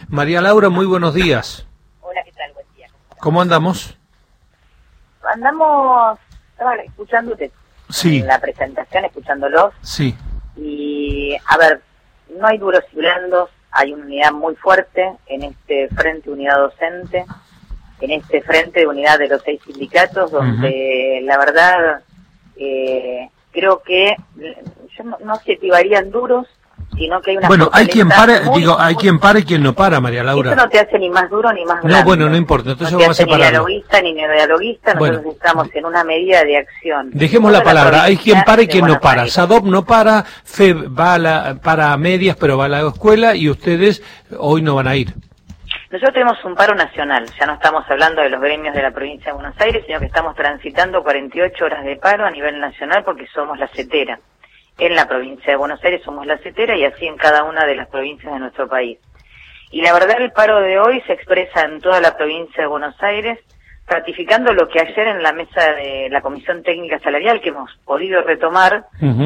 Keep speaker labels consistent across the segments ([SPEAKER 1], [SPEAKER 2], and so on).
[SPEAKER 1] María Laura, muy buenos días.
[SPEAKER 2] Hola, ¿qué tal? Buen día.
[SPEAKER 1] ¿Cómo andamos?
[SPEAKER 2] Andamos, estaba escuchándote
[SPEAKER 1] Sí.
[SPEAKER 2] en la presentación, escuchándolos.
[SPEAKER 1] Sí.
[SPEAKER 2] Y, a ver, no hay duros y blandos, hay una unidad muy fuerte en este frente unidad docente, en este frente de unidad de los 6 sindicatos, donde la verdad creo que yo no se activarían duros, sino que hay una...
[SPEAKER 1] Bueno, hay quien para, hay quien para y quien no para, María Laura.
[SPEAKER 2] Eso no te hace ni más duro ni más blando.
[SPEAKER 1] No, bueno, no importa, entonces
[SPEAKER 2] no te
[SPEAKER 1] vamos a
[SPEAKER 2] hace ni
[SPEAKER 1] separarlo.
[SPEAKER 2] dialoguista ni dialoguista, nosotros estamos en una medida de acción.
[SPEAKER 1] Dejemos la palabra, hay quien para y quien no para.
[SPEAKER 2] Aires.
[SPEAKER 1] SADOP no para, FEB para a medias, pero va a la escuela, y ustedes hoy no van a ir.
[SPEAKER 2] Nosotros tenemos un paro nacional, ya no estamos hablando de los gremios de la provincia de Buenos Aires, sino que estamos transitando 48 horas de paro a nivel nacional porque somos la CETERA. En la provincia de Buenos Aires somos la CETERA y así en cada una de las provincias de nuestro país. Y la verdad el paro de hoy se expresa en toda la provincia de Buenos Aires, ratificando lo que ayer en la mesa de la Comisión Técnica Salarial que hemos podido retomar,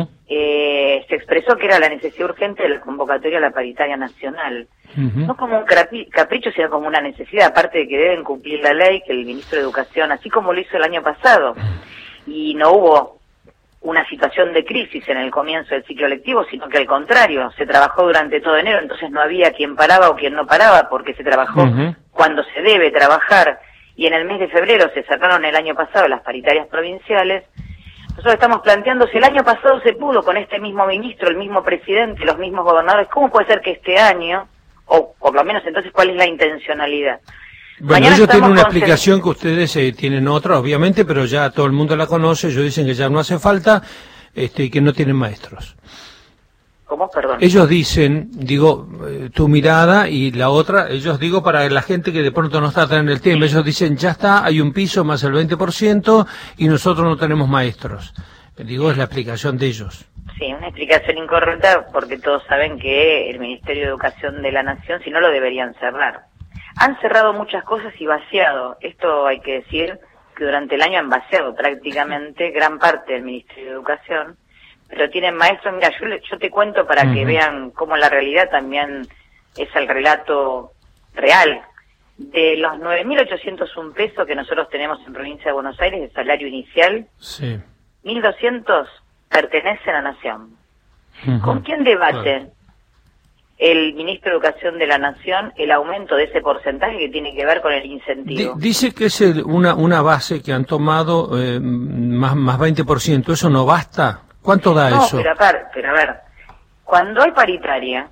[SPEAKER 2] se expresó que era la necesidad urgente de la convocatoria a la paritaria nacional. No como un capricho, sino como una necesidad, aparte de que deben cumplir la ley, que el ministro de Educación, así como lo hizo el año pasado, y no hubo una situación de crisis en el comienzo del ciclo lectivo, sino que al contrario, se trabajó durante todo enero, entonces no había quien paraba o quien no paraba, porque se trabajó cuando se debe trabajar, y en el mes de febrero se cerraron el año pasado las paritarias provinciales. Nosotros estamos planteando, si el año pasado se pudo con este mismo ministro, el mismo presidente, los mismos gobernadores, ¿cómo puede ser que este año, o por lo menos entonces, cuál es la intencionalidad?
[SPEAKER 1] Bueno,
[SPEAKER 2] Mañana
[SPEAKER 1] ellos tienen una explicación que ustedes tienen otra, obviamente, pero ya todo el mundo la conoce. Ellos dicen que ya no hace falta, y que no tienen maestros.
[SPEAKER 2] ¿Cómo? Perdón.
[SPEAKER 1] Ellos dicen, digo, tu mirada y la otra, ellos digo para la gente que de pronto no está tan en el tema, ellos dicen, ya está, hay un piso más el 20% y nosotros no tenemos maestros. Digo, es la explicación de ellos.
[SPEAKER 2] Sí, una explicación incorrecta porque todos saben que el Ministerio de Educación de la Nación, si no lo deberían cerrar. Han cerrado muchas cosas y vaciado. Esto hay que decir que durante el año han vaciado prácticamente gran parte del Ministerio de Educación, pero tienen maestros. Mira, yo te cuento para que vean cómo la realidad también es el relato real. De los 9.801 pesos que nosotros tenemos en provincia de Buenos Aires de salario inicial, 1.200 pertenecen a Nación. ¿Con quién debate el ministro de Educación de la Nación el aumento de ese porcentaje que tiene que ver con el incentivo?
[SPEAKER 1] Dice que es una base que han tomado más 20%. ¿Eso no basta? ¿Cuánto da eso?
[SPEAKER 2] No, pero a ver, cuando hay paritaria,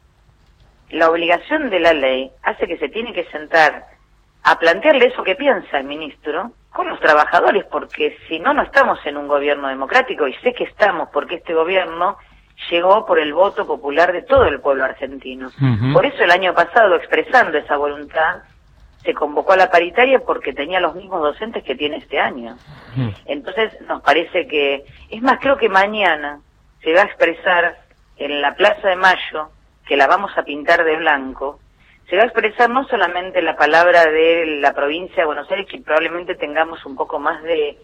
[SPEAKER 2] la obligación de la ley hace que se tiene que sentar a plantearle eso que piensa el ministro con los trabajadores, porque si no, no estamos en un gobierno democrático, y sé que estamos porque este gobierno llegó por el voto popular de todo el pueblo argentino. Por eso el año pasado, expresando esa voluntad, se convocó a la paritaria porque tenía los mismos docentes que tiene este año. Entonces nos parece que, es más, creo que mañana se va a expresar en la Plaza de Mayo, que la vamos a pintar de blanco, se va a expresar no solamente la palabra de la provincia de Buenos Aires, que probablemente tengamos un poco más de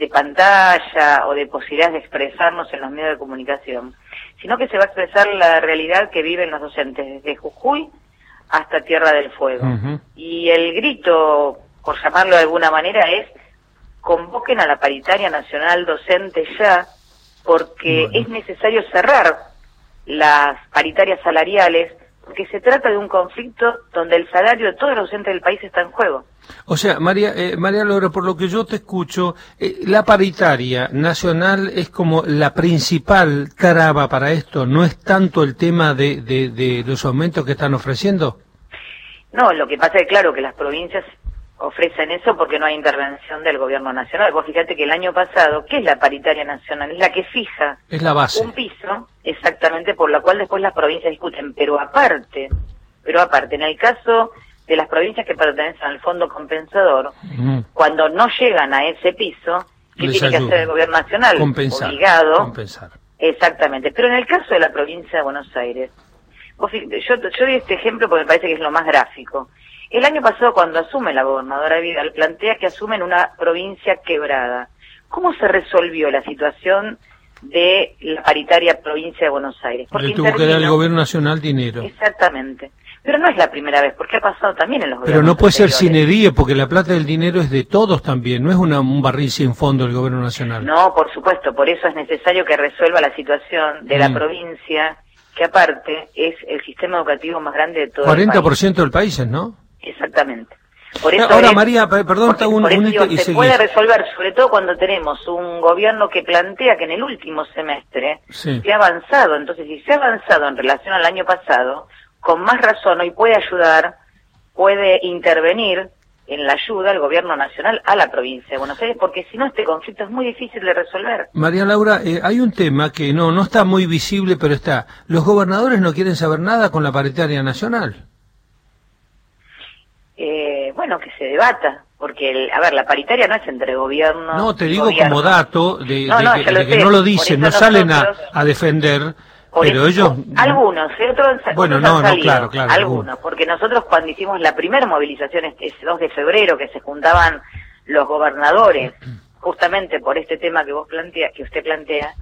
[SPEAKER 2] pantalla o de posibilidades de expresarnos en los medios de comunicación, sino que se va a expresar la realidad que viven los docentes desde Jujuy hasta Tierra del Fuego. Y el grito, por llamarlo de alguna manera, es: convoquen a la paritaria nacional docente ya, porque es necesario cerrar las paritarias salariales, porque se trata de un conflicto donde el salario de todos los docentes del país está en juego.
[SPEAKER 1] O sea, María Laura, por lo que yo te escucho, la paritaria nacional es como la principal traba para esto, ¿no es tanto el tema de los aumentos que están ofreciendo?
[SPEAKER 2] No, lo que pasa es claro que las provincias ofrecen eso porque no hay intervención del gobierno nacional. Vos fíjate que el año pasado, ¿qué es la paritaria nacional? Es la que fija,
[SPEAKER 1] es la base,
[SPEAKER 2] un piso, exactamente, por la cual después las provincias discuten. Pero aparte, en el caso de las provincias que pertenecen al fondo compensador, cuando no llegan a ese piso, ¿qué tiene que hacer el gobierno nacional? Obligado. Exactamente. Pero en el caso de la provincia de Buenos Aires, yo doy este ejemplo porque me parece que es lo más gráfico. El año pasado, cuando asume la gobernadora Vidal, plantea que asumen una provincia quebrada. ¿Cómo se resolvió la situación de la paritaria provincia de Buenos Aires?
[SPEAKER 1] Porque le tuvo que dar el gobierno nacional dinero.
[SPEAKER 2] Exactamente. Pero no es la primera vez, porque ha pasado también en los gobiernos
[SPEAKER 1] Pero no puede ser
[SPEAKER 2] anteriores.
[SPEAKER 1] sine die, porque la plata del dinero es de todos también, no es un barril sin fondo del gobierno nacional.
[SPEAKER 2] No, por supuesto, por eso es necesario que resuelva la situación de la provincia, que aparte es el sistema educativo más grande de todo el país.
[SPEAKER 1] 40% del país, ¿no?
[SPEAKER 2] Exactamente. Por eso
[SPEAKER 1] ahora, María, perdón,
[SPEAKER 2] se puede resolver, sobre todo cuando tenemos un gobierno que plantea que en el último semestre se ha avanzado. Entonces, si se ha avanzado en relación al año pasado, con más razón hoy puede ayudar, puede intervenir en la ayuda al gobierno nacional a la provincia de Buenos Aires, porque si no este conflicto es muy difícil de resolver.
[SPEAKER 1] María Laura, hay un tema que no está muy visible, pero está. Los gobernadores no quieren saber nada con la paritaria nacional.
[SPEAKER 2] Bueno, que se debata, porque, la paritaria no es entre gobierno.
[SPEAKER 1] No, te digo
[SPEAKER 2] gobierno.
[SPEAKER 1] Como dato de que
[SPEAKER 2] sé.
[SPEAKER 1] no lo dicen, no salen a defender, pero ellos...
[SPEAKER 2] Algunos, otros
[SPEAKER 1] bueno,
[SPEAKER 2] han salido,
[SPEAKER 1] claro.
[SPEAKER 2] Algunos, porque nosotros cuando hicimos la primera movilización, ese 2 de febrero, que se juntaban los gobernadores, justamente por este tema que usted plantea,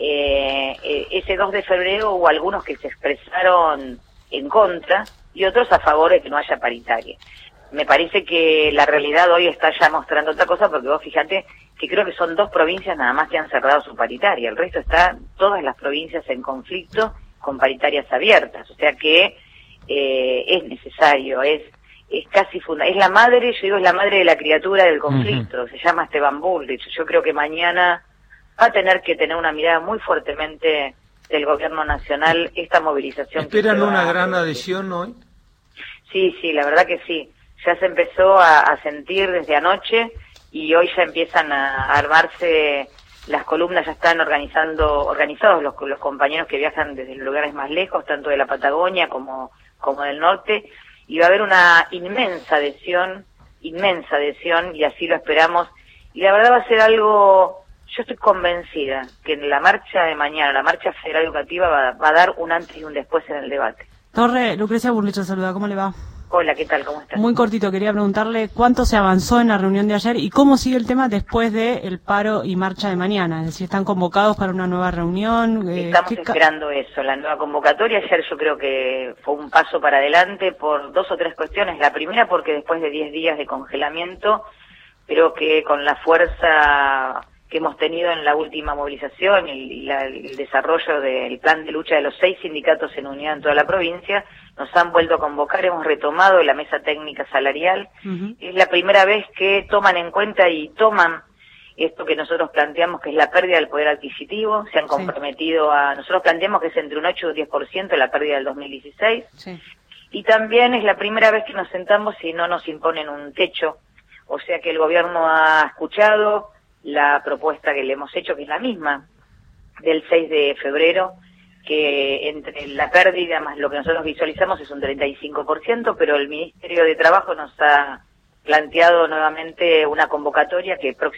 [SPEAKER 2] ese 2 de febrero hubo algunos que se expresaron en contra y otros a favor de que no haya paritaria. Me parece que la realidad hoy está ya mostrando otra cosa, porque vos fíjate que creo que son 2 provincias nada más que han cerrado su paritaria. El resto está todas las provincias en conflicto con paritarias abiertas. O sea que es necesario, es casi fundamental. Es la madre, yo digo, es la madre de la criatura del conflicto. Se llama Esteban Bullrich. Yo creo que mañana va a tener que tener una mirada muy fuertemente del gobierno nacional esta movilización.
[SPEAKER 1] ¿Esperan una gran adhesión hoy?
[SPEAKER 2] Sí, la verdad que sí. Ya se empezó a sentir desde anoche y hoy ya empiezan a armarse las columnas, ya están organizados los compañeros que viajan desde los lugares más lejos, tanto de la Patagonia como del norte, y va a haber una inmensa adhesión, y así lo esperamos. Y la verdad va a ser algo, yo estoy convencida que en la marcha de mañana, la marcha federal educativa va a dar un antes y un después en el debate.
[SPEAKER 3] Torre, Lucrecia Bullrich saluda, ¿cómo le va?
[SPEAKER 2] Hola, ¿qué tal? ¿Cómo estás?
[SPEAKER 3] Muy cortito, quería preguntarle cuánto se avanzó en la reunión de ayer y cómo sigue el tema después del paro y marcha de mañana. Es decir, ¿están convocados para una nueva reunión?
[SPEAKER 2] Estamos esperando eso, la nueva convocatoria. Ayer yo creo que fue un paso para adelante por 2 o 3 cuestiones. La primera porque después de 10 días de congelamiento, creo que con la fuerza que hemos tenido en la última movilización y el desarrollo del plan de lucha de los 6 sindicatos en unidad en toda la provincia, nos han vuelto a convocar, hemos retomado la mesa técnica salarial. Es la primera vez que toman en cuenta y toman esto que nosotros planteamos, que es la pérdida del poder adquisitivo. Se han comprometido nosotros planteamos que es entre un 8 y un 10% la pérdida del 2016. Y también es la primera vez que nos sentamos y no nos imponen un techo. O sea que el gobierno ha escuchado la propuesta que le hemos hecho, que es la misma del 6 de febrero, que entre la pérdida más lo que nosotros visualizamos es un 35%, pero el Ministerio de Trabajo nos ha planteado nuevamente una convocatoria que próximamente